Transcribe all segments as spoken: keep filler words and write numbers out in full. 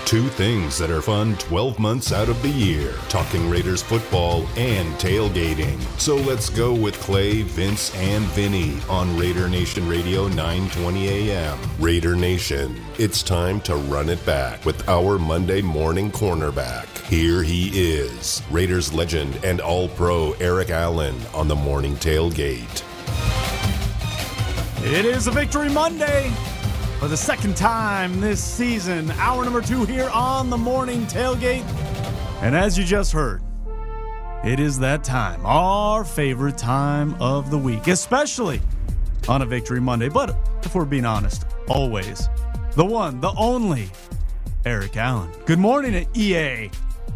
Two things that are fun twelve months out of the year. Talking Raiders football and tailgating. So let's go with Clay, Vince, and Vinny on Raider Nation Radio nine twenty A M. Raider Nation, it's time to run it back with our Monday morning cornerback. Here he is, Raiders legend and All-Pro Eric Allen on the morning tailgate. It is a Victory Monday. For the second time this season, hour number two here on the morning tailgate. And as you just heard, it is that time, our favorite time of the week, especially on a Victory Monday. But if we're being honest, always the one, the only, Eric Allen. Good morning, E A.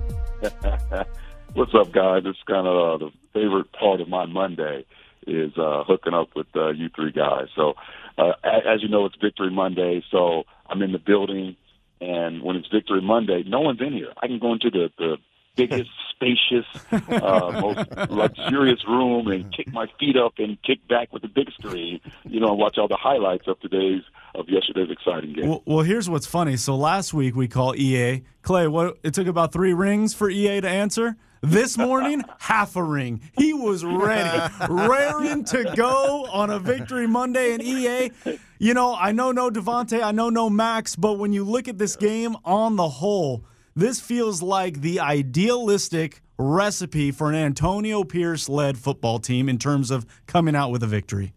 What's up, guys? It's kind of uh, the favorite part of my Monday is uh, hooking up with uh, you three guys. So, uh, as you know, it's Victory Monday, so I'm in the building, and when it's Victory Monday, no one's in here. I can go into the, the biggest, spacious, uh, most luxurious room and kick my feet up and kick back with the big screen, you know, and watch all the highlights of today's, of yesterday's exciting game. Well, well, here's what's funny. So last week we call E A. Clay, what, it took about three rings for E A to answer. This morning, half a ring. He was ready, raring to go on a Victory Monday. And E A, you know, I know no Devontae, I know no Max, but when you look at this game on the whole, this feels like the idealistic recipe for an Antonio Pierce-led football team in terms of coming out with a victory.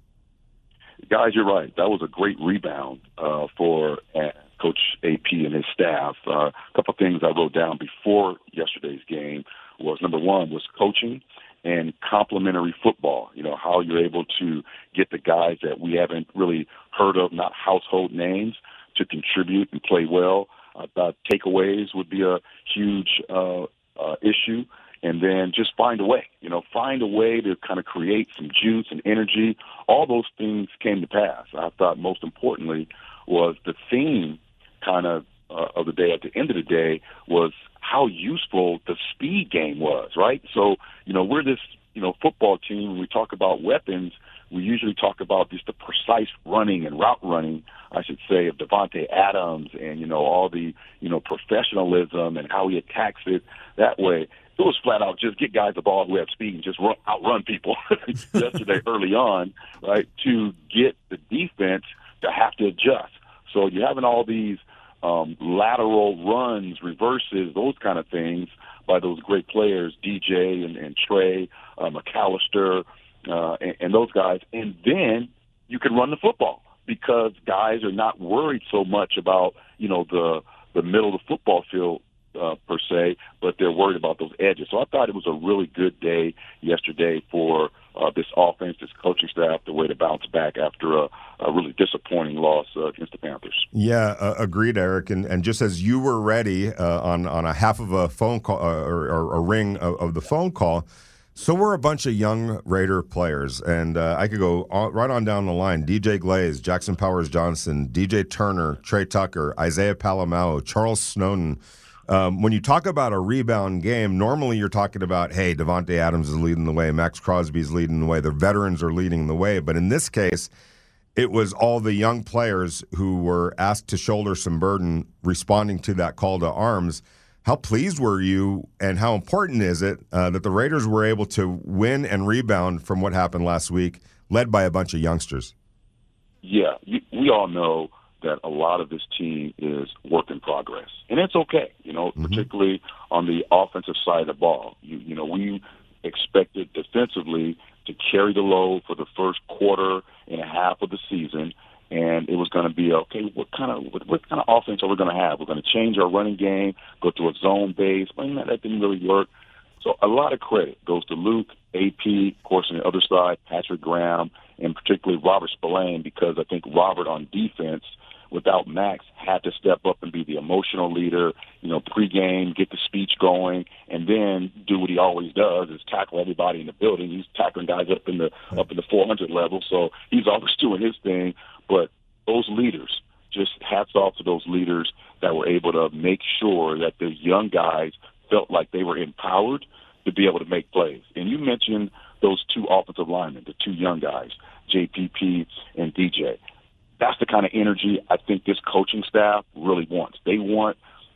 Guys, you're right. That was a great rebound uh, for uh, Coach A P and his staff. Uh, a couple of things I wrote down before yesterday's game was, number one, was coaching and complementary football. You know, how you're able to get the guys that we haven't really heard of, not household names, to contribute and play well. I thought takeaways would be a huge uh, uh, issue. And then just find a way, you know, find a way to kind of create some juice and energy. All those things came to pass. I thought most importantly was the theme kind of uh, of the day at the end of the day was how useful the speed game was, right? So, you know, we're this, you know, football team. When we talk about weapons, we usually talk about just the precise running and route running, I should say, of Devontae Adams and, you know, all the, you know, professionalism and how he attacks it that way. It was flat out just get guys the ball who have speed and just run, outrun people yesterday early on, right, to get the defense to have to adjust. So you're having all these um, lateral runs, reverses, those kind of things by those great players, D J and, and Trey, uh, McAllister, uh, and, and those guys. And then you can run the football because guys are not worried so much about, you know, the, the middle of the football field, Uh, per se, but they're worried about those edges. So I thought it was a really good day yesterday for uh, this offense, this coaching staff, the way to bounce back after a, a really disappointing loss uh, against the Panthers. Yeah, uh, agreed, Eric. And and just as you were ready uh, on on a half of a phone call uh, or, or a ring of, of the phone call, so we're a bunch of young Raider players, and uh, I could go on, right on down the line. D J Glaze, Jackson Powers Johnson, D J Turner, Trey Tucker, Isaiah Palomao, Charles Snowden. Um, when you talk about a rebound game, normally you're talking about, hey, Devontae Adams is leading the way, Max Crosby's leading the way, the veterans are leading the way. But in this case, it was all the young players who were asked to shoulder some burden responding to that call to arms. How pleased were you, and how important is it uh, that the Raiders were able to win and rebound from what happened last week, led by a bunch of youngsters? Yeah, we all know that a lot of this team is work in progress. And it's okay, you know, mm-hmm. particularly on the offensive side of the ball. You, you know, we expected defensively to carry the load for the first quarter and a half of the season, and it was going to be, okay, what kind of what, what kind of offense are we going to have? We're going to change our running game, go to a zone base. Well, that, that didn't really work. So a lot of credit goes to Luke, A P, of course, on the other side, Patrick Graham, and particularly Robert Spillane, because I think Robert on defense, without Max, had to step up and be the emotional leader, you know, pregame, get the speech going, and then do what he always does, is tackle everybody in the building. He's tackling guys up in the up in the four hundred level, so he's always doing his thing. But those leaders, just hats off to those leaders that were able to make sure that the young guys felt like they were empowered to be able to make plays. And you mentioned those two offensive linemen, the two young guys, J P P and D J. That's the kind of energy I think this coaching staff really wants. They want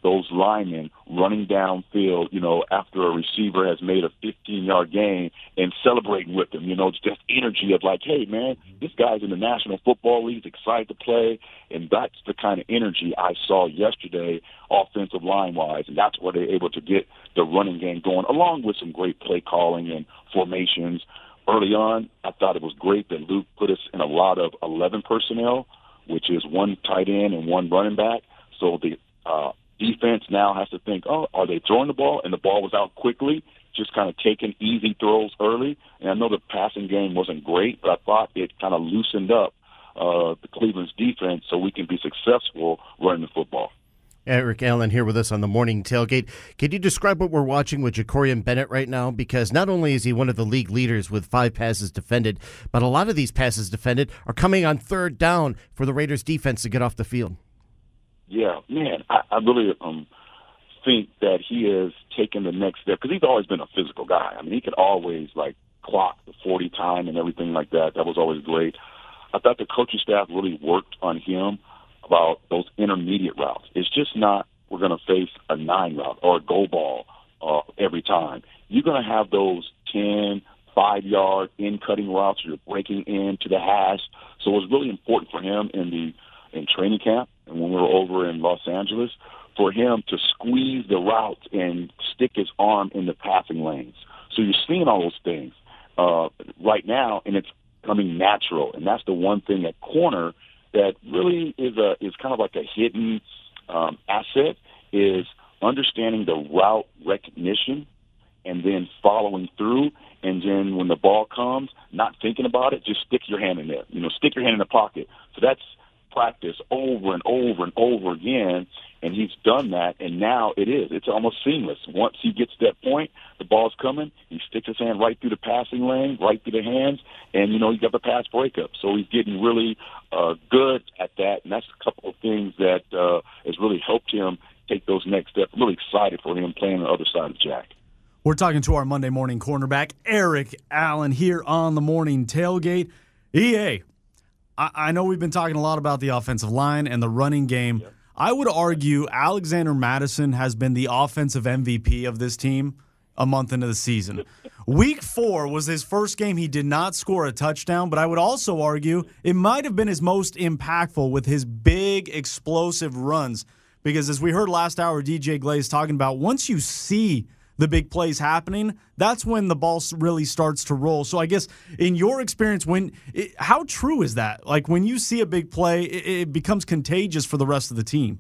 those linemen running downfield, you know, after a receiver has made a fifteen-yard gain and celebrating with them. You know, it's just energy of like, hey, man, this guy's in the National Football League, he's excited to play, and that's the kind of energy I saw yesterday offensive line-wise, and that's where they're able to get the running game going, along with some great play calling and formations. Early on, I thought it was great that Luke put us in a lot of eleven personnel, which is one tight end and one running back. So the uh, defense now has to think, oh, are they throwing the ball? And the ball was out quickly, just kind of taking easy throws early. And I know the passing game wasn't great, but I thought it kind of loosened up uh, the Cleveland's defense so we can be successful running the football. Eric Allen here with us on the Morning Tailgate. Can you describe what we're watching with Jacorian Bennett right now? Because not only is he one of the league leaders with five passes defended, but a lot of these passes defended are coming on third down for the Raiders defense to get off the field. Yeah, man, I, I really um, think that he has taken the next step because he's always been a physical guy. I mean, he could always, like, clock the forty time and everything like that. That was always great. I thought the coaching staff really worked on him about those intermediate routes. It's just not we're going to face a nine route or a go ball uh, every time. You're going to have those ten, five-yard in-cutting routes. You're breaking into the hash. So it was really important for him in the in training camp and when we were over in Los Angeles for him to squeeze the route and stick his arm in the passing lanes. So you're seeing all those things uh, right now, and it's coming natural. And that's the one thing at corner that really is a is kind of like a hidden um, asset is understanding the route recognition and then following through. And then when the ball comes, not thinking about it, just stick your hand in there. You know, stick your hand in the pocket. So that's practice over and over and over again. And he's done that, and now it is. It's almost seamless. Once he gets to that point, the ball's coming, he sticks his hand right through the passing lane, right through the hands, and, you know, he's got the pass breakup. So he's getting really uh, good at that, and that's a couple of things that uh, has really helped him take those next steps. I'm really excited for him playing on the other side of Jack. We're talking to our Monday morning cornerback, Eric Allen, here on the Morning Tailgate. E A, I, I know we've been talking a lot about the offensive line and the running game. Yep. I would argue Alexander Mattison has been the offensive M V P of this team a month into the season. Week four was his first game he did not score a touchdown, but I would also argue it might have been his most impactful with his big, explosive runs. Because as we heard last hour, D J Glaze talking about, once you see the big plays happening, that's when the ball really starts to roll. So I guess in your experience, when it, how true is that? Like when you see a big play, it, it becomes contagious for the rest of the team.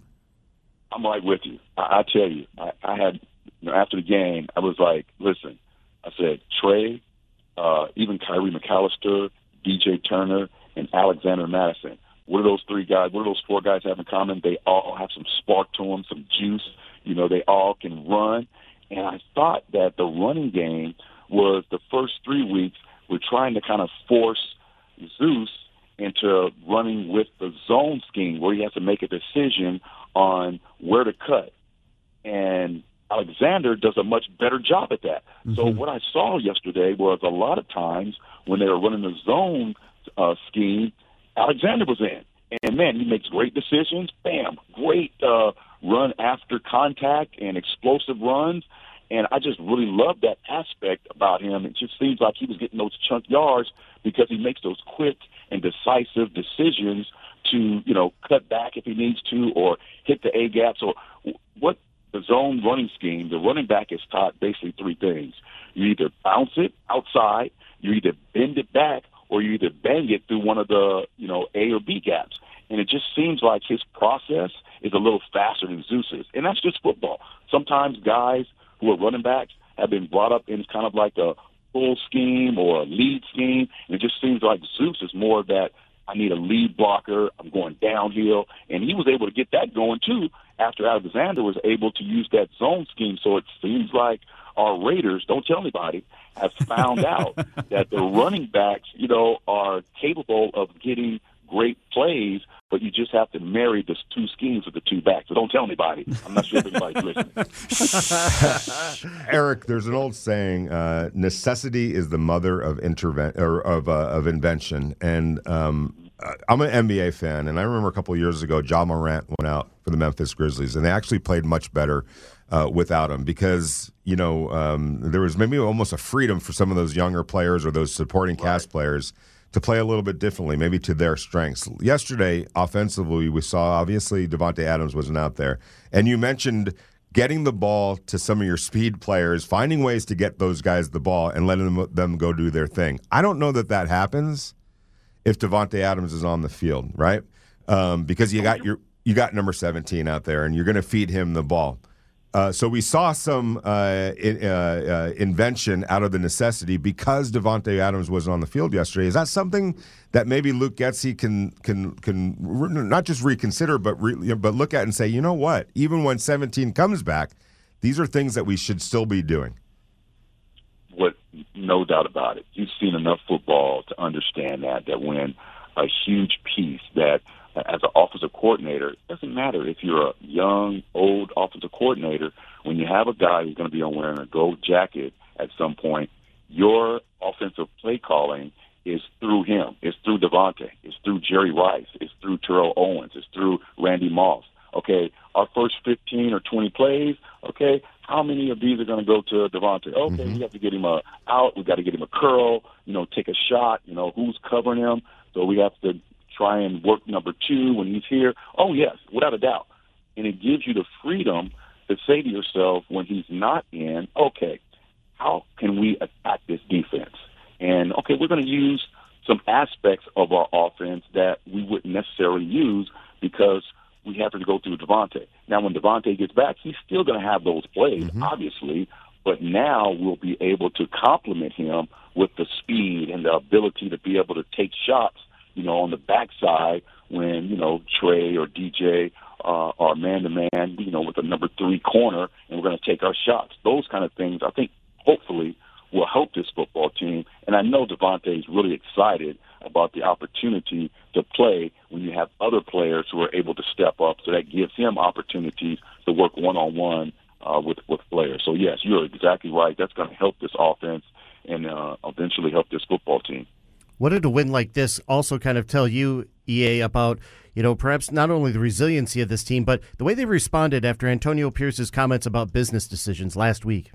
I'm right with you. I, I tell you, I, I had, you know, after the game, I was like, listen, I said, Trey, uh, even Kyrie McAllister, D J Turner, and Alexander Mattison. What do those three guys, what do those four guys have in common? They all have some spark to them, some juice. You know, they all can run. And I thought that the running game was the first three weeks we're trying to kind of force Zeus into running with the zone scheme where he has to make a decision on where to cut. And Alexander does a much better job at that. Mm-hmm. So what I saw yesterday was a lot of times when they were running the zone uh, scheme, Alexander was in. And, man, he makes great decisions. Bam, great uh, run after contact and explosive runs. And I just really love that aspect about him. It just seems like he was getting those chunk yards because he makes those quick and decisive decisions to, you know, cut back if he needs to or hit the A-gap. So what the zone running scheme, the running back is taught basically three things. You either bounce it outside, you either bend it back, or you either bang it through one of the, you know, A or B gaps. And it just seems like his process is a little faster than Zeus's. And that's just football. Sometimes guys who are running backs have been brought up in kind of like a full scheme or a lead scheme. And it just seems like Zeus is more of that, I need a lead blocker, I'm going downhill. And he was able to get that going, too, after Alexander was able to use that zone scheme. So it seems like our Raiders, don't tell anybody, have found out that the running backs, you know, are capable of getting great plays, but you just have to marry the two schemes with the two backs. So don't tell anybody. I'm not sure if anybody's listening. Eric, there's an old saying: uh, "Necessity is the mother of interven- or of uh, of invention." And um, I'm an N B A fan, and I remember a couple of years ago, Ja Morant went out for the Memphis Grizzlies, and they actually played much better uh, without him because, you know, um, there was maybe almost a freedom for some of those younger players or those supporting cast right. players to play a little bit differently, maybe to their strengths. Yesterday, offensively, we saw, obviously, Davante Adams wasn't out there. And you mentioned getting the ball to some of your speed players, finding ways to get those guys the ball and letting them, them go do their thing. I don't know that that happens if Davante Adams is on the field, right? Um, because you got your you got number seventeen out there, and you're going to feed him the ball. Uh, so we saw some uh, in, uh, uh, invention out of the necessity because Davante Adams wasn't on the field yesterday. Is that something that maybe Luke Getsy can can can re- not just reconsider, but re- but look at and say, you know what? Even when seventeen comes back, these are things that we should still be doing. What, no doubt about it. You've seen enough football to understand that that when a huge piece that as an offensive coordinator, it doesn't matter if you're a young, old offensive coordinator, when you have a guy who's going to be on wearing a gold jacket at some point, your offensive play calling is through him. It's through Davante. It's through Jerry Rice. It's through Terrell Owens. It's through Randy Moss. Okay, our first fifteen or twenty plays, okay, how many of these are going to go to Davante? Okay, mm-hmm. we have to get him a out. We got to get him a curl, you know, take a shot. You know, who's covering him? So we have to try and work number two when he's here. Oh, yes, without a doubt. And it gives you the freedom to say to yourself when he's not in, okay, how can we attack this defense? And, okay, we're going to use some aspects of our offense that we wouldn't necessarily use because we happen to go through Davante. Now, when Davante gets back, he's still going to have those plays, mm-hmm. obviously, but now we'll be able to complement him with the speed and the ability to be able to take shots, you know, on the backside when, you know, Trey or D J uh, are man-to-man, you know, with a number three corner, and we're going to take our shots. Those kind of things, I think, hopefully will help this football team. And I know Davante is really excited about the opportunity to play when you have other players who are able to step up, so that gives him opportunities to work one-on-one uh, with, with players. So, yes, you're exactly right. That's going to help this offense and uh, eventually help this football team. What did a win like this also kind of tell you, E A, about, you know, perhaps not only the resiliency of this team, but the way they responded after Antonio Pierce's comments about business decisions last week?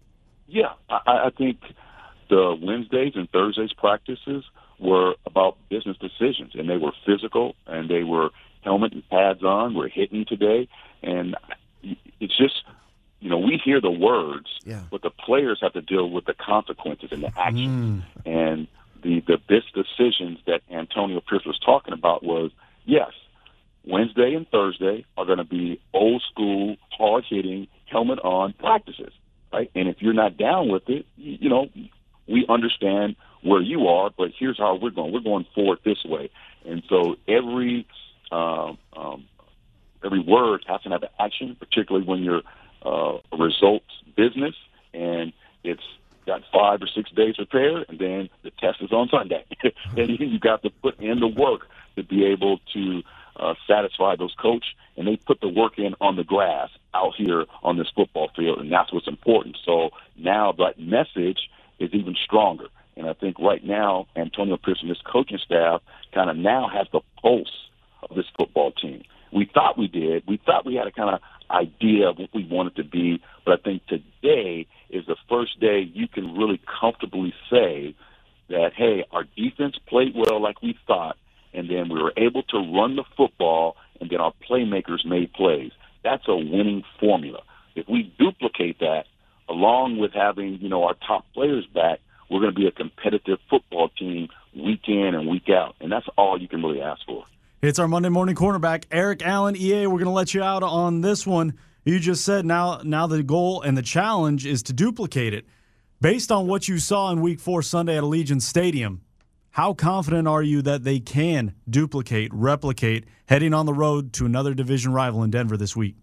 Yeah, I, I think the Wednesdays and Thursdays practices were about business decisions, and they were physical, and they were helmet and pads on. We're hitting today, and it's just, you know, we hear the words, yeah. but the players have to deal with the consequences and the actions. Mm. And the, the best decisions that Antonio Pierce was talking about was, yes, Wednesday and Thursday are going to be old school, hard-hitting, helmet-on practices, right? And if you're not down with it, you, you know, we understand where you are, but here's how we're going. We're going forward this way. And so every um, um, every word has to have an action, particularly when you're uh, a results business, and it's got five or six days prepared, and then the test is on Sunday. And you got to put in the work to be able to uh, satisfy those coach, and they put the work in on the grass out here on this football field, and that's what's important. So now that message is even stronger. And I think right now, Antonio Pierce and his coaching staff kind of now has the pulse of this football team. We thought we did. We thought we had a kind of idea of what we wanted to be, but I think today is the first day you can really comfortably say that, hey, our defense played well like we thought, and then we were able to run the football, and then our playmakers made plays. That's a winning formula. If we duplicate that, along with having, you know, our top players back, we're going to be a competitive football team week in and week out, and that's all you can really ask for. It's our Monday morning cornerback, Eric Allen. E A, we're going to let you out on this one. You just said now now the goal and the challenge is to duplicate it. Based on what you saw in Week four Sunday at Allegiant Stadium, how confident are you that they can duplicate, replicate, heading on the road to another division rival in Denver this week?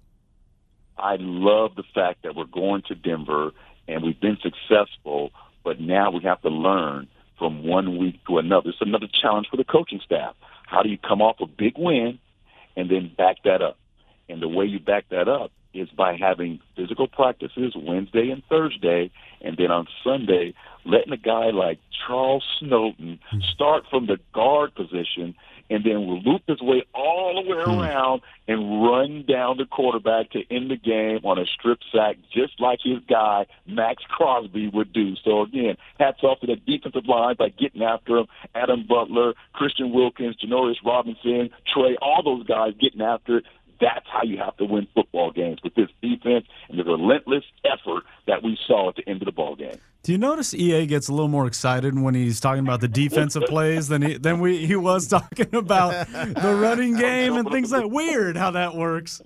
I love the fact that we're going to Denver, and we've been successful, but now we have to learn from one week to another. It's another challenge for the coaching staff. How do you come off a big win and then back that up? And the way you back that up is by having physical practices Wednesday and Thursday, and then on Sunday, letting a guy like Charles Snowden start from the guard position and then will loop his way all the way Hmm. around and run down the quarterback to end the game on a strip sack, just like his guy, Max Crosby, would do. So, again, hats off to the defensive line by getting after him. Adam Butler, Christian Wilkins, Janoris Robinson, Trey, all those guys getting after it. That's how you have to win football games, with this defense and the relentless effort that we saw at the end of the ball game. Do you notice E A gets a little more excited when he's talking about the defensive plays than he than we he was talking about the running game and things like weird how that works.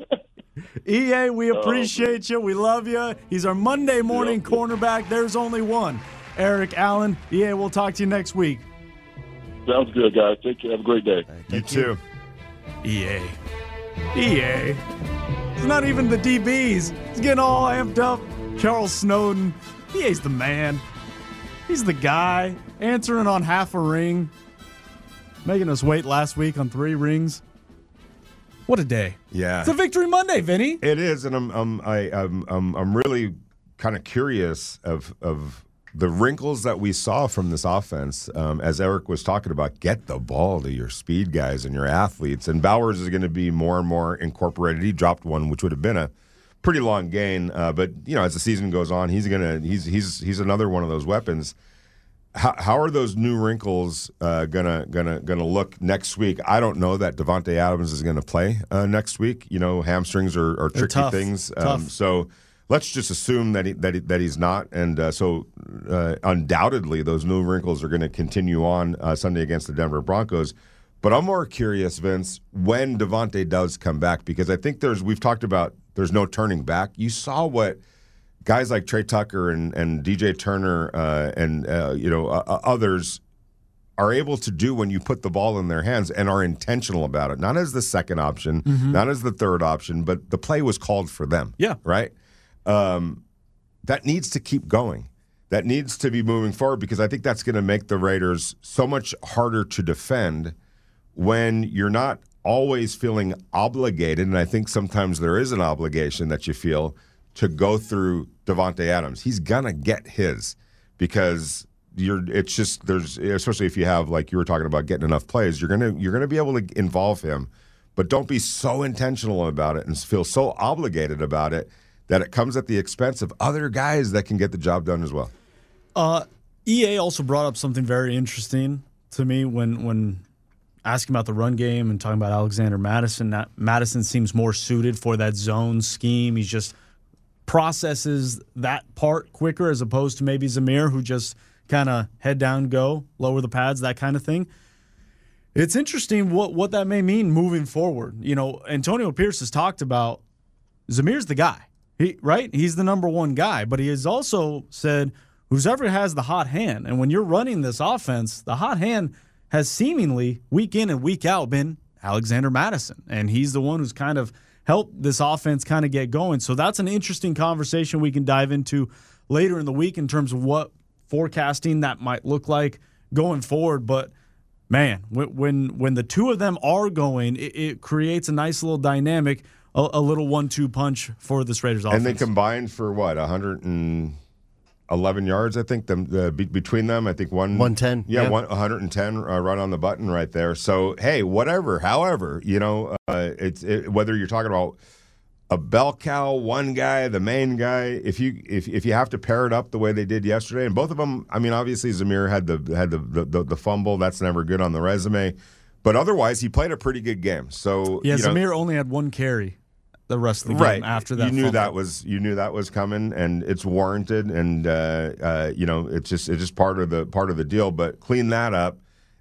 E A, we appreciate you. We love you. He's our Monday morning cornerback. There's only one. Eric Allen. E A, we'll talk to you next week. Sounds good, guys. Take care. Have a great day. You too. E A. E A. It's not even the D Bs. He's getting all amped up. Charles Snowden. E A's the man. He's the guy. Answering on half a ring. Making us wait last week on three rings. What a day. Yeah. It's a Victory Monday, Vinny. It is, and I'm I'm I, I'm I'm, I'm really kind of curious of of the wrinkles that we saw from this offense. Um, as Eric was talking about, get the ball to your speed guys and your athletes. And Bowers is going to be more and more incorporated. He dropped one, which would have been a pretty long gain. Uh, but you know, as the season goes on, he's gonna he's he's he's another one of those weapons. How, how are those new wrinkles uh, gonna gonna gonna look next week? I don't know that Devontae Adams is gonna play uh, next week. You know, hamstrings are, are tricky tough. things. Um, Tough. so let's just assume that he, that he, that he's not. And uh, so uh, undoubtedly, those new wrinkles are going to continue on uh, Sunday against the Denver Broncos. But I'm more curious, Vince, when Devontae does come back, because I think there's we've talked about there's no turning back. You saw what guys like Trey Tucker and, and D J Turner uh, and uh, you know uh, others are able to do when you put the ball in their hands and are intentional about it. Not as the second option, Mm-hmm. not as the third option, but the play was called for them. Yeah. Right? Um, that needs to keep going. That needs to be moving forward, because I think that's going to make the Raiders so much harder to defend when you're not always feeling obligated, and I think sometimes there is an obligation that you feel to go through Devontae Adams. He's gonna get his, because you're. It's just there's especially if you have, like you were talking about, getting enough plays. You're gonna you're gonna be able to involve him, but don't be so intentional about it and feel so obligated about it that it comes at the expense of other guys that can get the job done as well. Uh, E A also brought up something very interesting to me when when asking about the run game and talking about Alexander Madison. That Madison seems more suited for that zone scheme. He's just processes that part quicker, as opposed to maybe Zamir, who just kind of head down, go, lower the pads, that kind of thing. It's interesting what, what that may mean moving forward. You know, Antonio Pierce has talked about Zamir's the guy, he, right? He's the number one guy, but he has also said whoever has the hot hand. And when you're running this offense, the hot hand has seemingly week in and week out been Alexander Madison. And he's the one who's kind of helped this offense kind of get going. So that's an interesting conversation we can dive into later in the week in terms of what forecasting that might look like going forward. But man, when when, when the two of them are going, it, it creates a nice little dynamic, a, a little one two punch for this Raiders offense. And they combined for what, one hundred eleven yards, I think, them, uh, be, between them. I think one one ten. Yeah, Yeah. One, one hundred ten uh, right on the button right there. So, hey, whatever, however, you know, uh, it's it, whether you're talking about a bell cow, one guy, the main guy, if you if if you have to pair it up the way they did yesterday, and both of them, I mean, obviously Zamir had the had the the, the, the fumble. That's never good on the resume. But otherwise, he played a pretty good game. So yeah, you know, Zamir only had one carry the rest of the game right after that. You knew fumble. that was you knew that was coming, and it's warranted, and uh, uh, you know it's just it's just part of the part of the deal. But clean that up,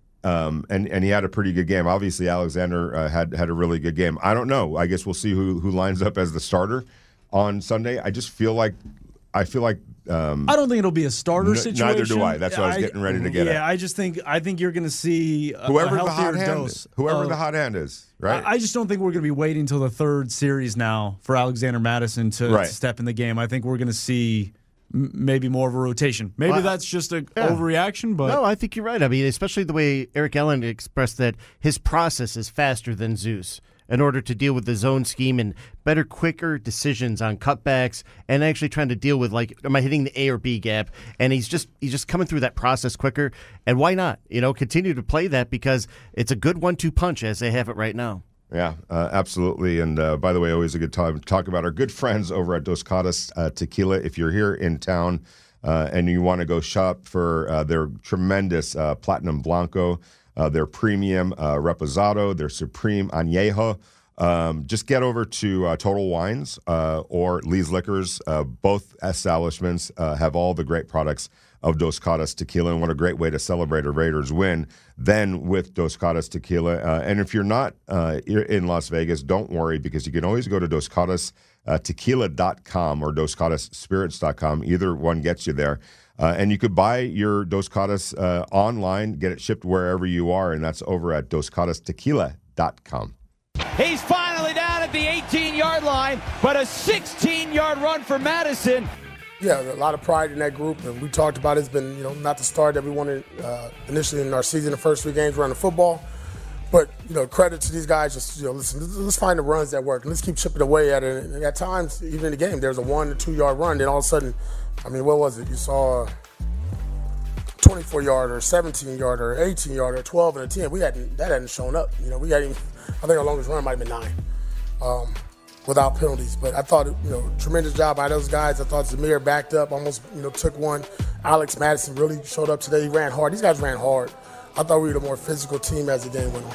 um, and and he had a pretty good game. Obviously, Alexander uh, had had a really good game. I don't know. I guess we'll see who who lines up as the starter on Sunday. I just feel like I feel like. Um, I don't think it'll be a starter n- situation. neither do I. That's what I was getting ready to get yeah, at. I just think I think you're going to see a, whoever a the healthier hot hand, dose. whoever of- the hot hand is, right? I, I just don't think we're going to be waiting until the third series now for Alexander Madison to, Right. to step in the game. I think we're going to see m- maybe more of a rotation. Maybe Well, that's just a yeah. overreaction, but No, I think you're right. I mean, especially the way Eric Allen expressed that his process is faster than Zeus. in order to deal with the zone scheme and better, quicker decisions on cutbacks and actually trying to deal with, like, am I hitting the A or B gap? And he's just he's just coming through that process quicker. And why not? You know, continue to play that because it's a good one two punch as they have it right now. Yeah, uh, absolutely. And uh, by the way, always a good time to talk about our good friends over at Dos Catas uh, Tequila. If you're here in town uh, and you want to go shop for uh, their tremendous uh, Platinum Blanco, uh, their premium uh, Reposado, their Supreme Añejo, um, just get over to uh, Total Wines uh, or Lee's Liquors. Uh, both establishments uh, have all the great products of Dos Catas Tequila, and what a great way to celebrate a Raiders win than with Dos Catas Tequila. Uh, and if you're not uh, in Las Vegas, don't worry, because you can always go to dos catas tequila dot com or dos catas spirits dot com. Either one gets you there. Uh, and you could buy your Dos Catas uh, online, get it shipped wherever you are, and that's over at dos catas tequila dot com. He's finally down at the eighteen-yard line, but a sixteen-yard run for Madison. Yeah, a lot of pride in that group, and we talked about it. It's been, you know, not the start that we wanted uh, initially in our season. The first three games running football, but you know, credit to these guys. Just you know, listen, let's find the runs that work, and let's keep chipping away at it. And at times, even in the game, there's a one or two yard run. Then all of a sudden, I mean, what was it? You saw a twenty-four yard or seventeen yard or eighteen yard or twelve and a ten. We hadn't that hadn't shown up. You know, we hadn't. I think our longest run might have been nine. Um, without penalties. But I thought, you know, tremendous job by those guys. I thought Zamir backed up, almost, you know, took one. Alex Madison really showed up today. He ran hard. These guys ran hard. I thought we were the more physical team as the game went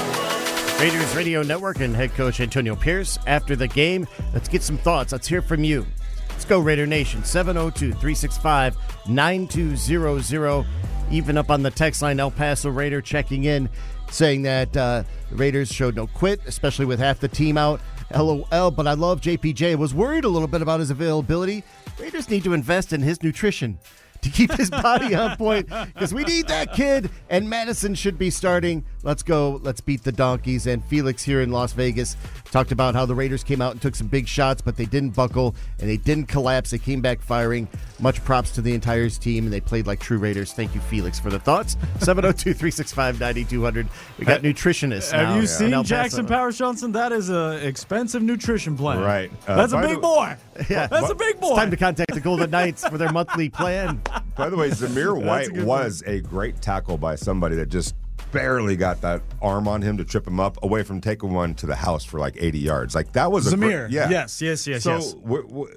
on. Raiders Radio Network and head coach Antonio Pierce after the game. Let's get some thoughts. Let's hear from you. Let's go, Raider Nation. seven oh two, three six five, nine two zero zero. Even up on the text line, El Paso Raider checking in, saying that uh, the Raiders showed no quit, especially with half the team out. LOL, but I love J P J. Was worried a little bit about his availability. Raiders need to invest in his nutrition to keep his body on point, because we need that kid, and Madison should be starting. Let's go. Let's beat the Donkeys. And Felix here in Las Vegas talked about how the Raiders came out and took some big shots, but they didn't buckle, and they didn't collapse. They came back firing. Much props to the entire team, and they played like true Raiders. Thank you, Felix, for the thoughts. seven oh two, three six five, nine two zero zero. We got nutritionists Have now you in seen El Jackson Paso. Powers Johnson? That is an expensive nutrition plan. Right. Uh, That's a by big the- boy. Yeah. That's a big boy. It's time to contact the Golden Knights for their monthly plan. By the way, Zamir That's a White good was a great tackle by somebody that just barely got that arm on him to trip him up away from taking one to the house for like eighty yards. Like that was a Zamir. great, yeah. Yes, yes, yes, So yes. w- w-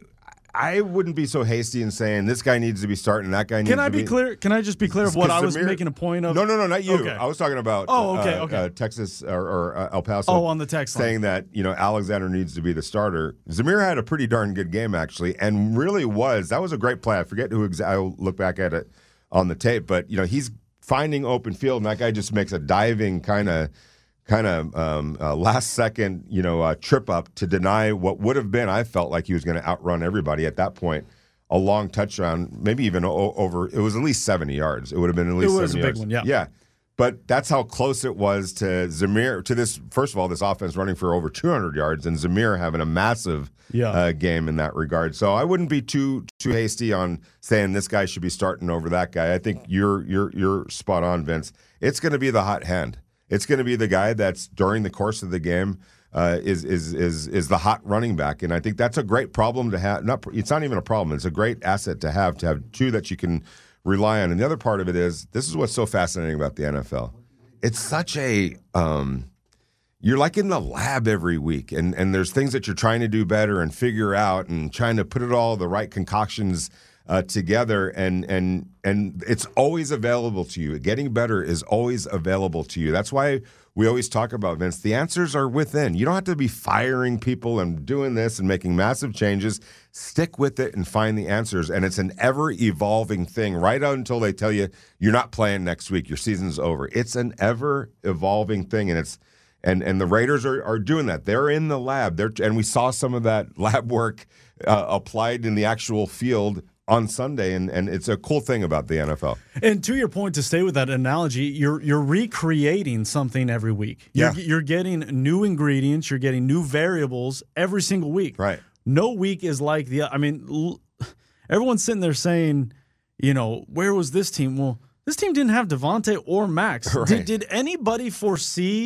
I wouldn't be so hasty in saying this guy needs to be starting, that guy needs Can to I be clear? Can I just be clear of what I was Zamir- making a point of? No, no, no, not you. Okay. I was talking about Oh, okay, uh, okay. Uh, Texas or, or uh, El Paso. Oh, on the text line. saying that, you know, Alexander needs to be the starter. Zamir had a pretty darn good game, actually, and really was. That was a great play. I forget who exa- I'll look back at it on the tape, but, you know, he's finding open field, and that guy just makes a diving kind of kind of um, uh, last second, you know, uh, trip up to deny what would have been, I felt like he was going to outrun everybody at that point. A long touchdown, maybe even o- over, it was at least seventy yards. It would have been at least It was seventy a big yards. one, yeah. Yeah. But that's how close it was to Zamir, to this, first of all, this offense running for over two hundred yards, and Zamir having a massive Yeah. uh, game in that regard. So I wouldn't be too too hasty on saying this guy should be starting over that guy. I think you're you're you're spot on, Vince. It's going to be the hot hand. It's going to be the guy that's during the course of the game uh, is is is is the hot running back, and I think that's a great problem to have. Not it's not even a problem. It's a great asset to have to have two that you can rely on. And the other part of it is this is what's so fascinating about the N F L. It's such a um, you're like in the lab every week, and and there's things that you're trying to do better and figure out, and trying to put it all the right concoctions uh, together, and and and it's always available to you. Getting better is always available to you. That's why we always talk about, Vince, the answers are within. You don't have to be firing people and doing this and making massive changes. Stick with it and find the answers. And it's an ever-evolving thing right until they tell you you're not playing next week, your season's over. It's an ever-evolving thing, and it's and and the Raiders are, are doing that. They're in the lab. They're and we saw some of that lab work uh, applied in the actual field on Sunday, and, and it's a cool thing about the N F L. And to your point, to stay with that analogy, you're you're recreating something every week. You're, Yeah. you're getting new ingredients. You're getting new variables every single week. Right. No week is like the. I mean, l- everyone's sitting there saying, you know, where was this team? Well, this team didn't have Devontae or Max. Right. Did, did anybody foresee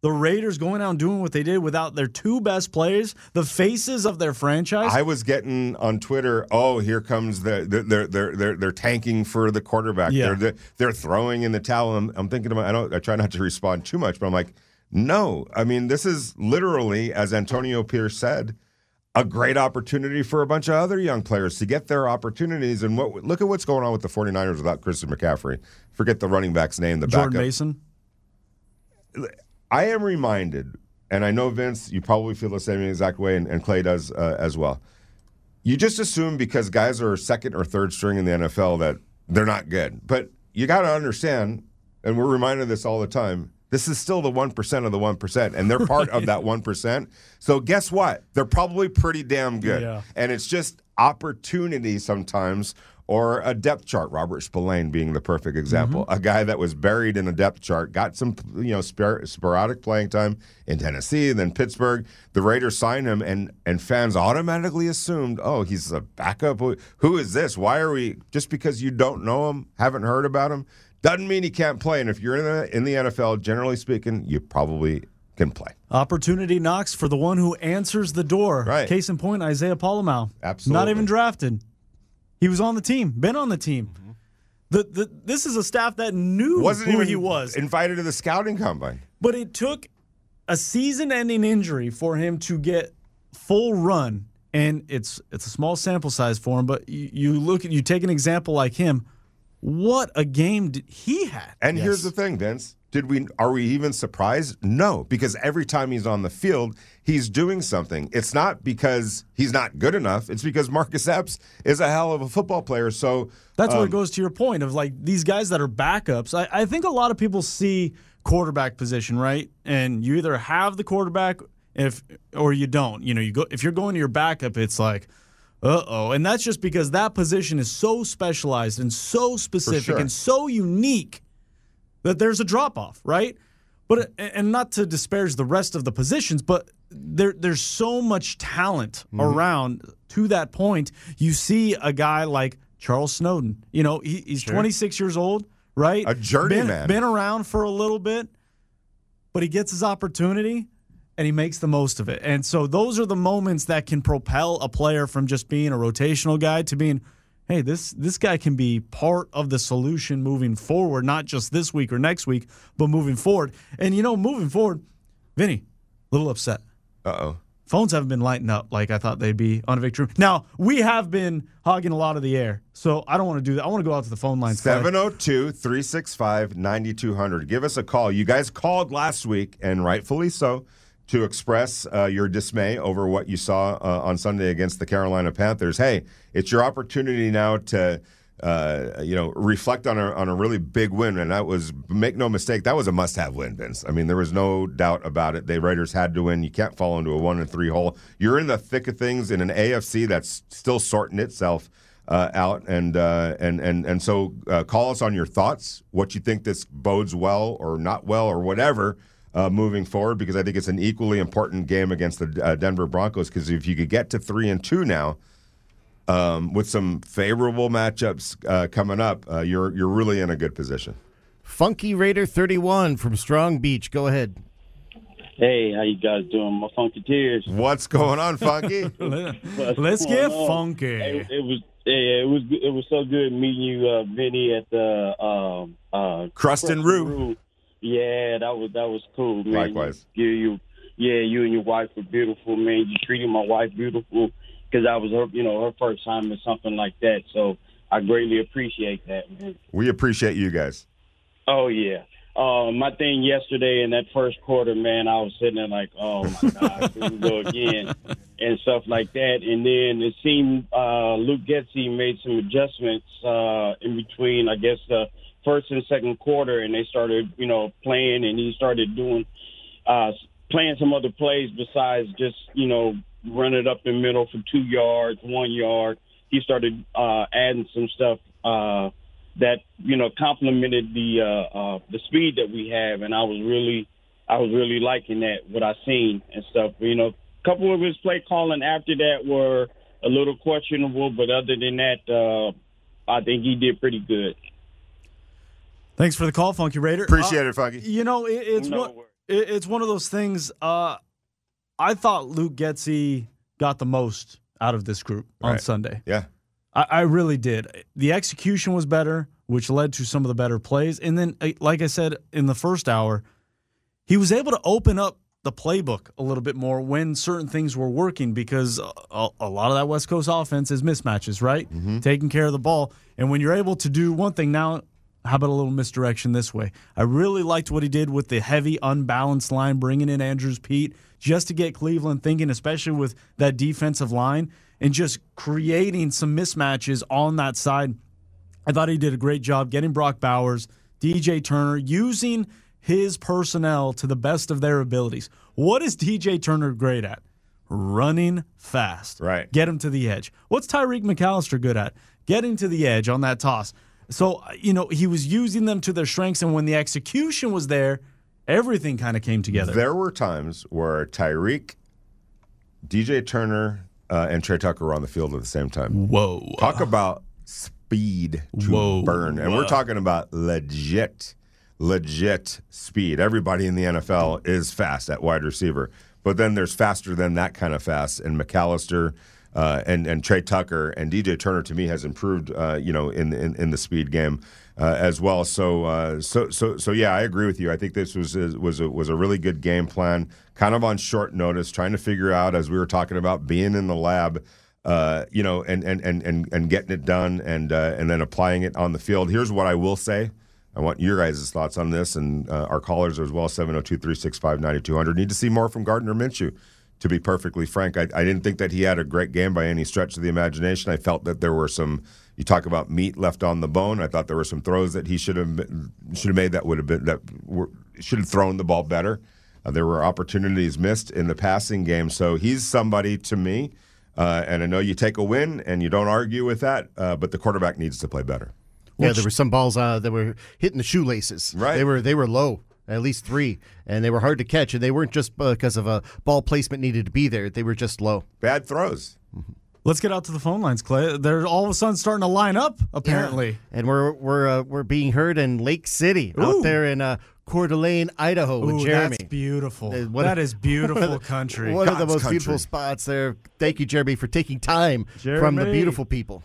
the Raiders going out and doing what they did without their two best players, the faces of their franchise. I was getting on Twitter, oh, here comes the they're they're they're they're tanking for the quarterback. Yeah. They're they're throwing in the towel. I'm, I'm thinking about I don't I try not to respond too much, but I'm like, no. I mean, this is literally, as Antonio Pierce said, a great opportunity for a bunch of other young players to get their opportunities. And what look at what's going on with the 49ers without Christian McCaffrey. Forget the running back's name, the Jordan backup. Mason. I am reminded, and I know, Vince, you probably feel the same exact way, and, and Clay does uh, as well. You just assume because guys are second or third string in the N F L that they're not good. But you got to understand, and we're reminded of this all the time, this is still the one percent of the one percent, and they're part of that one percent. So guess what? They're probably pretty damn good. Yeah. And it's just opportunity sometimes, or a depth chart. Robert Spillane being the perfect example. Mm-hmm. A guy that was buried in a depth chart, got some you know spor- sporadic playing time in Tennessee, and then Pittsburgh. The Raiders signed him, and and fans automatically assumed, oh, he's a backup. Who is this? Why are we, just because you don't know him, haven't heard about him, doesn't mean he can't play. And if you're in the, in the N F L, generally speaking, you probably can play. Opportunity knocks for the one who answers the door. Right. Case in point, Isaiah Polamau. Absolutely. Not even drafted. He was on the team, been on the team. Mm-hmm. The, the This is a staff that knew Wasn't who even he was. invited to the scouting combine. But it took a season-ending injury for him to get full run. And it's it's a small sample size for him, but you, you look at you take an example like him. What a game did he had. And yes. here's the thing, Vince. Did we are we even surprised? No, because every time he's on the field, he's doing something. It's not because he's not good enough. It's because Marcus Epps is a hell of a football player. So that's um, where it goes to your point of like these guys that are backups. I, I think a lot of people see quarterback position, right? And you either have the quarterback if or you don't. You know, you go if you're going to your backup, it's like, uh-oh. And that's just because that position is so specialized and so specific sure. and so unique that there's a drop-off, right? But and not to disparage the rest of the positions, but there there's so much talent mm-hmm. around to that point. You see a guy like Charles Snowden. You know, he, he's sure. twenty-six years old, right? A journeyman. Been, been around for a little bit, but he gets his opportunity, and he makes the most of it. And so those are the moments that can propel a player from just being a rotational guy to being, hey, this this guy can be part of the solution moving forward, not just this week or next week, but moving forward. And, you know, moving forward, Vinny, a little upset. Uh-oh. Phones haven't been lighting up like I thought they'd be on Victory. Now, we have been hogging a lot of the air, so I don't want to do that. I want to go out to the phone lines. seven oh two, three six five, nine two zero zero. Give us a call. You guys called last week, and rightfully so, to express uh, your dismay over what you saw uh, on Sunday against the Carolina Panthers. Hey, it's your opportunity now to, uh, you know, reflect on a on a really big win, and that was, make no mistake, that was a must-have win, Vince. I mean, there was no doubt about it. The Raiders had to win. You can't fall into a one and three hole. You're in the thick of things in an A F C that's still sorting itself uh, out, and uh, and and and so uh, call us on your thoughts, what you think this bodes well or not well or whatever. Uh, moving forward, because I think it's an equally important game against the uh, Denver Broncos, because if you could get to three and two now, um, with some favorable matchups uh, coming up, uh, you're you're really in a good position. Funky Raider thirty-one from Strong Beach. Go ahead. Hey, how you guys doing? My funky tears. What's going on, Funky? Let's get funky. It, it was yeah, it was it was so good meeting you, uh, Vinny, at the um, uh, Crust and Roux. Yeah, that was that was cool, man. Likewise. You, you, yeah, you and your wife were beautiful, man. You treated my wife beautiful because I was her, you know, her first time or something like that. So I greatly appreciate that, man. We appreciate you guys. Oh yeah. Uh, my thing yesterday in that first quarter, man, I was sitting there like, oh my God, here we go again, and stuff like that. And then it seemed uh, Luke Getsy made some adjustments uh, in between, I guess, the first and second quarter, and they started, you know, playing, and he started doing, uh, playing some other plays besides just, you know, running it up the middle for two yards, one yard. He started uh, adding some stuff uh, that, you know, complemented the uh, uh, the speed that we have, and I was really, I was really liking that, what I seen and stuff. You know, a couple of his play calling after that were a little questionable, but other than that, uh, I think he did pretty good. Thanks for the call, Funky Raider. Appreciate uh, it, Funky. You know, it, it's no what worries. it, it's one of those things. Uh, I thought Luke Getsy got the most out of this group on Right. Sunday. Yeah. I, I really did. The execution was better, which led to some of the better plays. And then, uh, like I said in the first hour, he was able to open up the playbook a little bit more when certain things were working, because a, a lot of that West Coast offense is mismatches, right? Mm-hmm. Taking care of the ball. And when you're able to do one thing now, how about a little misdirection this way? I really liked what he did with the heavy, unbalanced line, bringing in Andrews Pete, just to get Cleveland thinking, especially with that defensive line, and just creating some mismatches on that side. I thought he did a great job getting Brock Bowers, D J Turner, using his personnel to the best of their abilities. What is D J Turner great at? Running fast. Right. Get him to the edge. What's Tyreek McAllister good at? Getting to the edge on that toss. So, you know, he was using them to their strengths, and when the execution was there, everything kind of came together. There were times where Tyreek, D J Turner, uh, and Trey Tucker were on the field at the same time. Whoa. Talk about speed to Whoa. burn. And Whoa. we're talking about legit, legit speed. Everybody in the N F L is fast at wide receiver. But then there's faster than that kind of fast. And McAllister uh, and, and Trey Tucker and D J Turner, to me, has improved, uh, you know, in, in, in the speed game uh, as well. So, uh, so, so, so, yeah, I agree with you. I think this was was a, was a really good game plan, kind of on short notice, trying to figure out, as we were talking about, being in the lab, uh, you know, and and, and, and and getting it done, and uh, and then applying it on the field. Here's what I will say. I want your guys' thoughts on this, and uh, our callers as well, seven oh two, three six five, nine two hundred. Need to see more from Gardner Minshew, to be perfectly frank. I, I didn't think that he had a great game by any stretch of the imagination. I felt that there were some, you talk about meat left on the bone. I thought there were some throws that he should have should have made that would have been, that were, should have thrown the ball better. Uh, there were opportunities missed in the passing game. So he's somebody to me, uh, and I know you take a win and you don't argue with that, uh, but the quarterback needs to play better. Yeah, there were some balls uh, that were hitting the shoelaces. Right. They were they were low, at least three, and they were hard to catch. And they weren't just because of a ball placement needed to be there. They were just low. Bad throws. Let's get out to the phone lines, Clay. They're all of a sudden starting to line up, apparently. Yeah. And we're we're uh, we're being heard in Lake City, Ooh. out there in uh, Coeur d'Alene, Idaho, with Ooh, Jeremy. That's beautiful. Uh, what that a- is beautiful country. One of the God's most country. beautiful spots there. Thank you, Jeremy, for taking time from the Jeremy. beautiful people.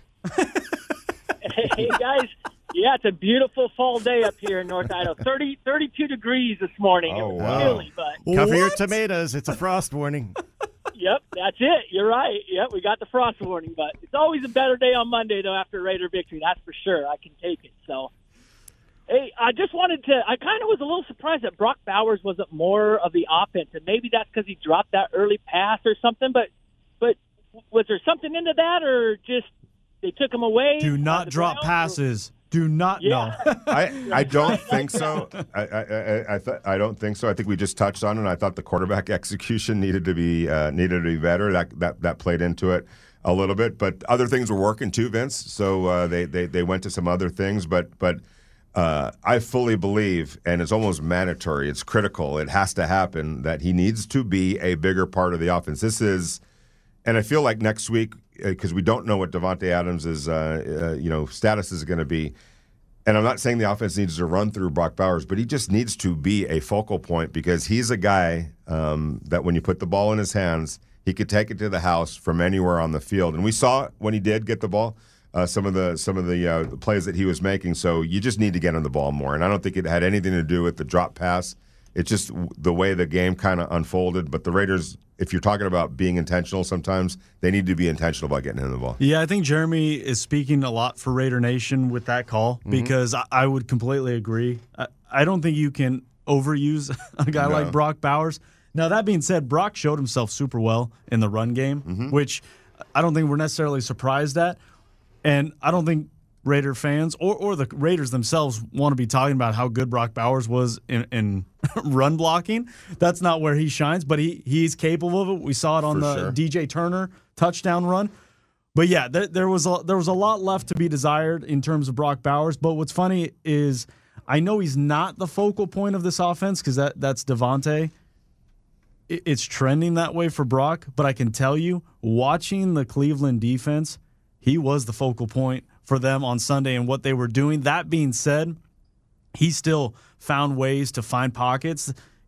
Hey, guys. Yeah, it's a beautiful fall day up here in North Idaho. thirty, thirty-two degrees this morning. Oh, it was wow. chilly, but Cover your What? tomatoes. It's a frost warning. yep, that's it. You're right. Yep, we got the frost warning, but it's always a better day on Monday, though, after Raider victory. That's for sure. I can take it. So, hey, I just wanted to – I kind of was a little surprised that Brock Bowers wasn't more of the offense, and maybe that's because he dropped that early pass or something, but but was there something into that, or just they took him away? Do on not the drop ground? passes. Do not Yeah. know. I, I don't think so. I I I, I, th- I don't think so. I think we just touched on it. I thought the quarterback execution needed to be uh, needed to be better. That that that played into it a little bit. But other things were working too, Vince. So uh, they, they they went to some other things. But but uh, I fully believe, and it's almost mandatory. It's critical. It has to happen that he needs to be a bigger part of the offense. This is, and I feel like next week, because we don't know what Davante Adams' is, uh, uh, you know, status is going to be. And I'm not saying the offense needs to run through Brock Bowers, but he just needs to be a focal point, because he's a guy um, that when you put the ball in his hands, he could take it to the house from anywhere on the field. And we saw when he did get the ball, uh, some of the some of the uh, plays that he was making. So you just need to get him the ball more. And I don't think it had anything to do with the drop pass. It's just the way the game kind of unfolded. But the Raiders, if you're talking about being intentional, sometimes they need to be intentional about getting him the ball. Yeah, I think Jeremy is speaking a lot for Raider Nation with that call, Mm-hmm. because I, I would completely agree. I, I don't think you can overuse a guy No. like Brock Bowers. Now, that being said, Brock showed himself super well in the run game, Mm-hmm. which I don't think we're necessarily surprised at. And I don't think Raider fans or, or the Raiders themselves want to be talking about how good Brock Bowers was in, in run blocking. That's not where he shines, but he he's capable of it. We saw it on For the sure. D J Turner touchdown run. But yeah, there, there was a, there was a lot left to be desired in terms of Brock Bowers. But what's funny is I know he's not the focal point of this offense, because that, that's Davante. It, it's trending that way for Brock, but I can tell you, watching the Cleveland defense, he was the focal point for them on Sunday and what they were doing. That being said, he still found ways to find pockets.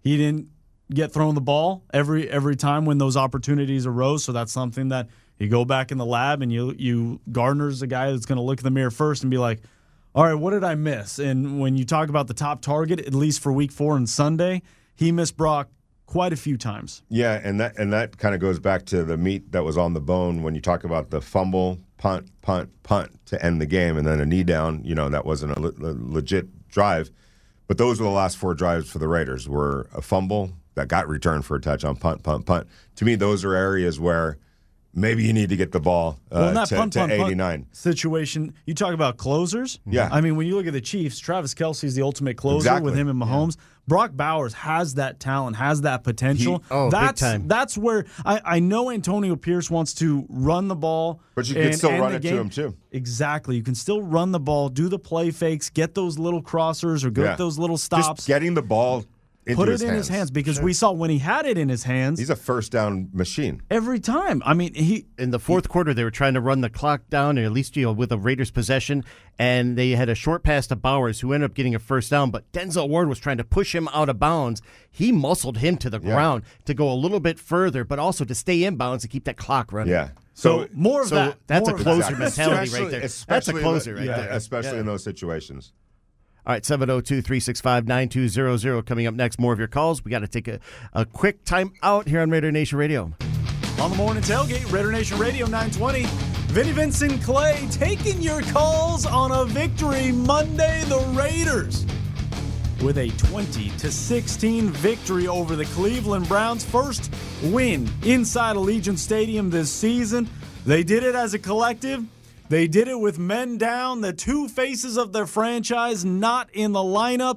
he didn't get thrown the ball every every time when those opportunities arose. So that's something that you go back in the lab and you you Gardner's the guy that's going to look in the mirror first and be like, all right, what did I miss? And when you talk about the top target, at least for week four and Sunday, he missed Brock quite a few times. Yeah, and that and that kind of goes back to the meat that was on the bone when you talk about the fumble, punt, punt, punt to end the game, and then a knee down. You know, that wasn't a, le- a legit drive. But those were the last four drives for the Raiders, were a fumble that got returned for a touchdown, punt, punt, punt. To me, those are areas where maybe you need to get the ball uh, well, in that to, punt, to punt, eighty-nine. Punt situation, you talk about closers. Yeah. I mean, when you look at the Chiefs, Travis Kelce's the ultimate closer Exactly. with him and Mahomes. Yeah. Brock Bowers has that talent, has that potential. He, oh, that's, big time. That's where I, I know Antonio Pierce wants to run the ball. But you and, can still and run the it game. to him, too. Exactly. You can still run the ball, do the play fakes, get those little crossers or get Yeah. those little stops. Just getting the ball into Put it his in hands. his hands because we saw when he had it in his hands. He's a first down machine. Every time. I mean, he in the fourth quarter, they were trying to run the clock down, or at least you know, with a Raiders possession, and they had a short pass to Bowers, who ended up getting a first down. But Denzel Ward was trying to push him out of bounds. He muscled him to the Yeah. ground to go a little bit further, but also to stay in bounds and keep that clock running. Yeah. So, more of so that. That's more a of closer that. mentality Especially- right there. That's a especially closer in right the, there. yeah, especially Yeah. in those situations. All right, seven oh two, three six five, nine two zero zero coming up next. More of your calls. We got to take a, a quick time out here on Raider Nation Radio. On the morning tailgate, Raider Nation Radio nine twenty. Vinny Vincent Clay taking your calls on a victory Monday. The Raiders with a twenty to sixteen victory over the Cleveland Browns. First win inside Allegiant Stadium this season. They did it as a collective. They did it with men down, the two faces of their franchise not in the lineup.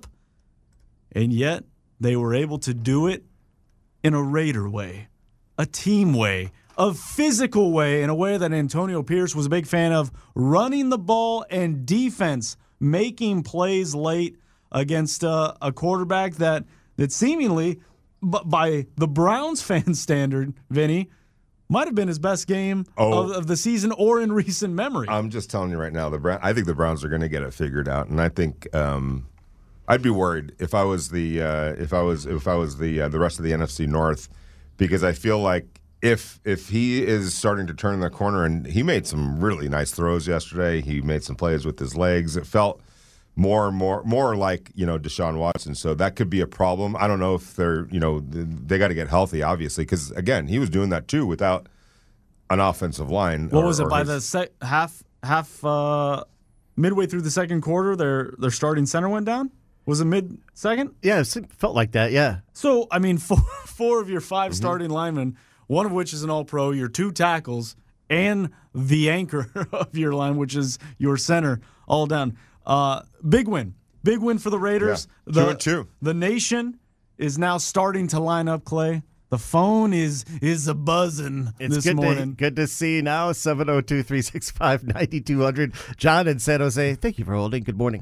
And yet, they were able to do it in a Raider way, a team way, a physical way, in a way that Antonio Pierce was a big fan of, running the ball and defense, making plays late against uh, a quarterback that, that seemingly, b- by the Browns fan standard, Vinny, might have been his best game Oh. of, of the season or in recent memory. I'm just telling you right now, the Brown, I think the Browns are going to get it figured out, and I think um, I'd be worried if I was the uh, if I was if I was the uh, the rest of the N F C North, because I feel like if if he is starting to turn the corner, and he made some really nice throws yesterday, he made some plays with his legs. It felt more and more more like, you know, Deshaun Watson. So that could be a problem. I don't know if they're, you know, they got to get healthy, obviously, because, again, he was doing that too without an offensive line. What or, was it, or by his- the sec- half, half uh, midway through the second quarter, their, their starting center went down? Was it mid-second? Yeah, it felt like that, yeah. So, I mean, four, four of your five Mm-hmm. starting linemen, one of which is an all-pro, your two tackles, and the anchor of your line, which is your center, all down. Uh, big win. Big win for the Raiders. Yeah. The, Two and two. The nation is now starting to line up, Clay. The phone is is a buzzing It's this good morning. To, good to see you now. seven oh two, three six five, nine two zero zero. John in San Jose, thank you for holding. Good morning.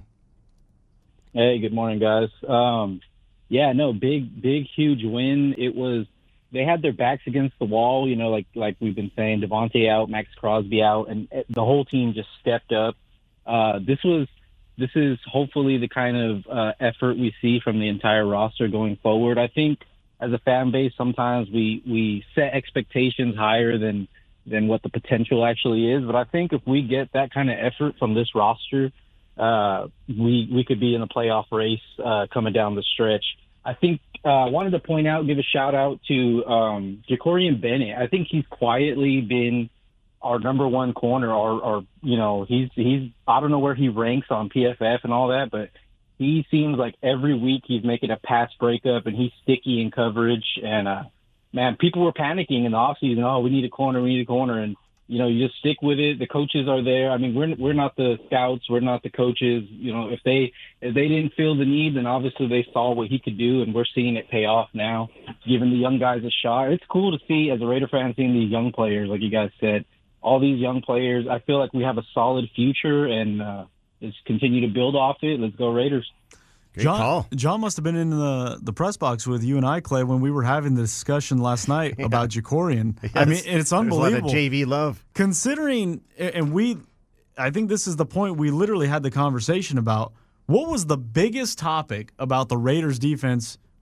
Hey, good morning, guys. Um, yeah, no, big, big, huge win. It was, they had their backs against the wall, you know, like like we've been saying, Devontae out, Max Crosby out, and the whole team just stepped up. Uh, this was, this is hopefully the kind of uh, effort we see from the entire roster going forward. I think as a fan base, sometimes we, we set expectations higher than, than what the potential actually is. But I think if we get that kind of effort from this roster, uh, we we could be in a playoff race uh, coming down the stretch. I think uh, I wanted to point out, give a shout out to um, Jacorian Bennett. I think he's quietly been our number one corner, or, or you know, he's he's I don't know where he ranks on P F F and all that, but he seems like every week he's making a pass breakup and he's sticky in coverage. And uh, man, people were panicking in the offseason. Oh, we need a corner, we need a corner, and you know, you just stick with it. The coaches are there. I mean, we're we're not the scouts. We're not the coaches. You know, if they if they didn't feel the need, then obviously they saw what he could do, and we're seeing it pay off now, giving the young guys a shot. It's cool to see, as a Raider fan, seeing these young players, like you guys said, all these young players. I feel like we have a solid future, and uh, let's continue to build off it. Let's go Raiders. Great John, call. John must have been in the, the press box with you and I, Clay, when we were having the discussion last night Yeah. about Jacorian. Yes. I mean, it's unbelievable. There's a lot of J V love. Considering, and we, I think this is the point we literally had the conversation about. What was the biggest topic about the Raiders defense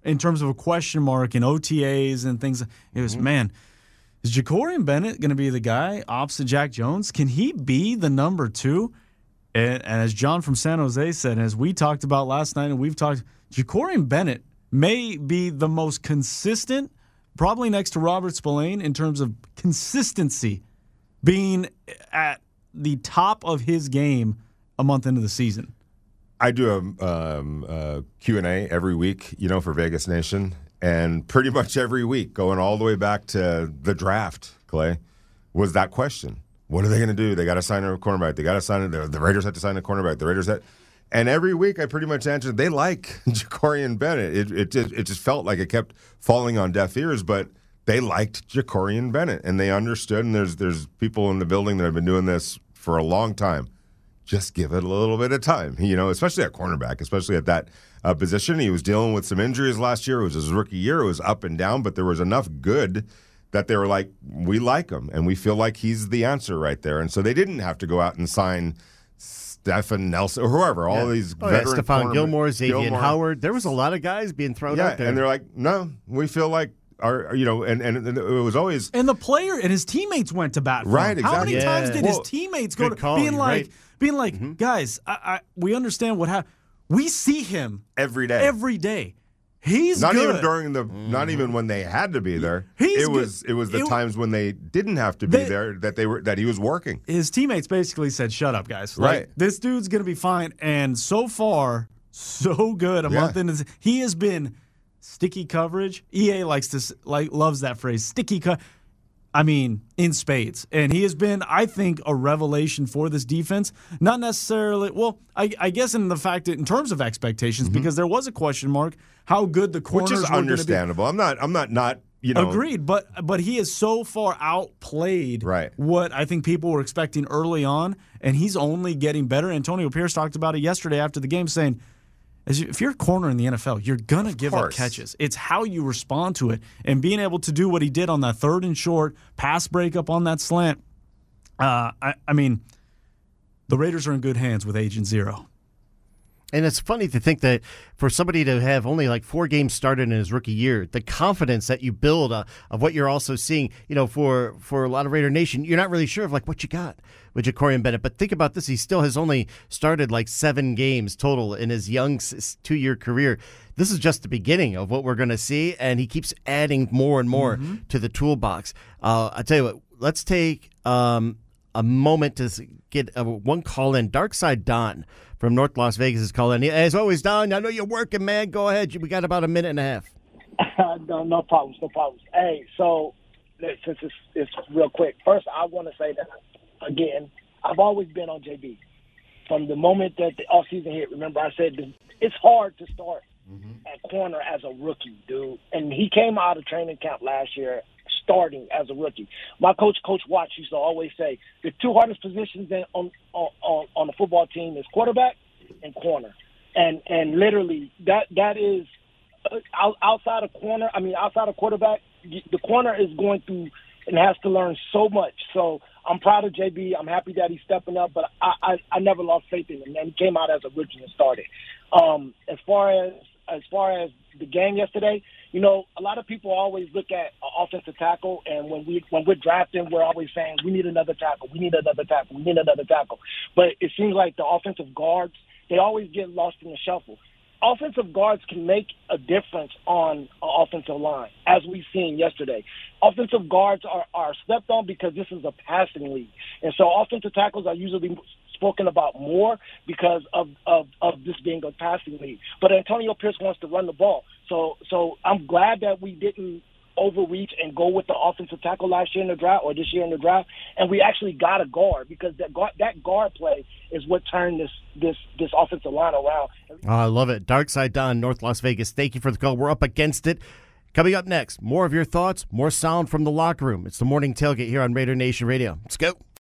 in terms of a question mark in O T As and things. It was, mm-hmm. man, is Jacorian Bennett going to be the guy opposite Jack Jones? Can he be the number two? And, and as John from San Jose said, and as we talked about last night and we've talked, Jacorian Bennett may be the most consistent, probably next to Robert Spillane, in terms of consistency, being at the top of his game a month into the season. I do a, um, a Q and A every week, you know, for Vegas Nation, and pretty much every week, going all the way back to the draft, Clay, was that question. What are they going to do? They got to sign a cornerback. They got to sign a, the Raiders had to sign a cornerback. The Raiders had, and every week I pretty much answered they like Jacorian Bennett. It it just, it just felt like it kept falling on deaf ears, but they liked Jacorian Bennett and they understood. And there's there's people in the building that have been doing this for a long time. Just give it a little bit of time, you know, especially at cornerback, especially at that uh, position. He was dealing with some injuries last year. It was his rookie year. It was up and down, but there was enough good that they were like, we like him, and we feel like he's the answer right there. And so they didn't have to go out and sign Stephen Nelson or whoever, all yeah. these oh, veteran yeah, Stephon Gilmore, Xavier Gilmore. Howard. There was a lot of guys being thrown yeah, out there. And they're like, no, we feel like our, you know, and, and it was always. And the player and his teammates went to bat for right, him. exactly. How many yeah. times did well, his teammates go to call, being like, right. being like, mm-hmm. guys, I, I, we understand what happened. We see him every day. Every day. He's not good. even during the, mm-hmm. not even when they had to be there. He's it was, good. it was the it, times when they didn't have to be they, there that they were that he was working. His teammates basically said, "Shut up, guys! Like, right, this dude's gonna be fine." And so far, so good. A yeah. month into, he has been sticky coverage. E A likes to like loves that phrase, sticky cut. I mean, in spades. And he has been, I think, a revelation for this defense. Not necessarily, well, I, I guess in the fact that in terms of expectations, mm-hmm. because there was a question mark, how good the corners Which is were understandable. I'm not, I'm not, not, you know. Agreed, but but he has so far outplayed right. what I think people were expecting early on, and he's only getting better. Antonio Pierce talked about it yesterday after the game, saying, As you, if you're a corner in the N F L, you're going to give course. up catches. It's how you respond to it. And being able to do what he did on that third and short, pass breakup on that slant, uh, I, I mean, the Raiders are in good hands with Agent Zero. And it's funny to think that for somebody to have only like four games started in his rookie year, the confidence that you build uh, of what you're also seeing, you know, for, for a lot of Raider Nation, you're not really sure of like what you got with Jacorian Bennett. But think about this. He still has only started like seven games total in his young two-year career. This is just the beginning of what we're going to see, and he keeps adding more and more mm-hmm. to the toolbox. Uh, I tell you what, let's take um, a moment to get a, one call in. Darkside Don from North Las Vegas is calling. As always, Don, I know you're working, man. Go ahead. We got about a minute and a half. no, no problems, no problems. Hey, so since it's, it's real quick, first I want to say that, again, I've always been on J B. From the moment that the offseason hit, remember I said it's hard to start mm-hmm. at corner as a rookie, dude. And he came out of training camp last year starting as a rookie. My coach, Coach Watts, used to always say the two hardest positions in, on, on on the football team is quarterback and corner, and and literally that that is uh, outside of corner. I mean, outside of quarterback, the corner is going through and has to learn so much. So I'm proud of J B. I'm happy that he's stepping up, but I I, I never lost faith in him. And he came out as a rookie and started. Um, as far as as far as the game yesterday, you know, a lot of people always look at offensive tackle, and when we when we're drafting, we're always saying we need another tackle, we need another tackle, we need another tackle. But it seems like the offensive guards, they always get lost in the shuffle. Offensive guards can make a difference on an offensive line, as we've seen yesterday. Offensive guards are, are slept on because this is a passing league, and so offensive tackles are usually spoken about more because of, of, of this being a passing league. But Antonio Pierce wants to run the ball. So so I'm glad that we didn't overreach and go with the offensive tackle last year in the draft or this year in the draft, and we actually got a guard because that guard, that guard play is what turned this this this offensive line around. Oh, I love it. Darkside Don, North Las Vegas. Thank you for the call. We're up against it. Coming up next, more of your thoughts, more sound from the locker room. It's the Morning Tailgate here on Raider Nation Radio. Let's go.